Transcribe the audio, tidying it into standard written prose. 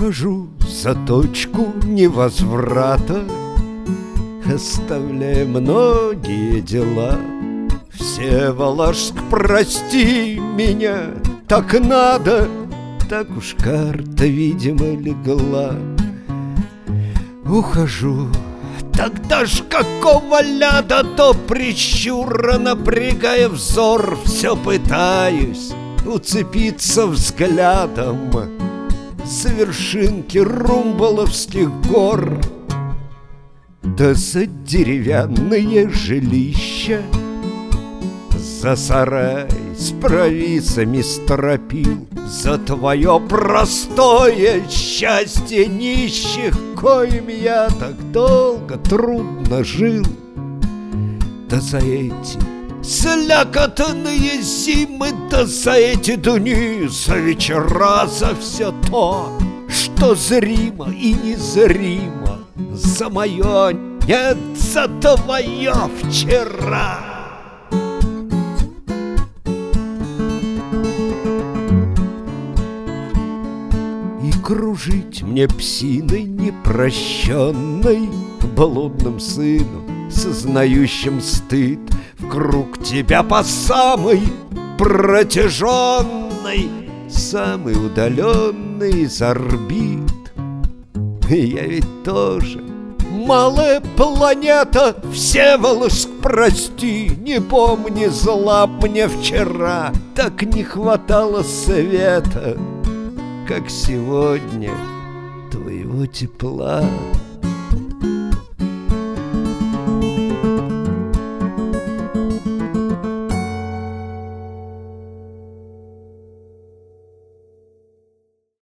Ухожу за точку невозврата, оставляя многие дела. Всеволожск, прости меня, так надо, так уж карта, видимо, легла. Ухожу, тогда ж какого ляда, то прищура, напрягая взор, все пытаюсь уцепиться взглядом за вершинки Румбаловских гор. Да за деревянные жилища, за сарай с провисами стропил, за твое простое счастье нищих, коим я так долго трудно жил. Да за эти слякотные зимы, да за эти дни, за вечера, за все то, что зримо и незримо, за мое, нет, за твое вчера. И кружить мне псиной непрощенной, блудным сыном, сознающим стыд, в круг тебя по самой протяженной, самый удаленный из орбит. Я ведь тоже малая планета, Всеволожск, прости, не помни зла мне вчера. Так не хватало света, как сегодня, твоего тепла.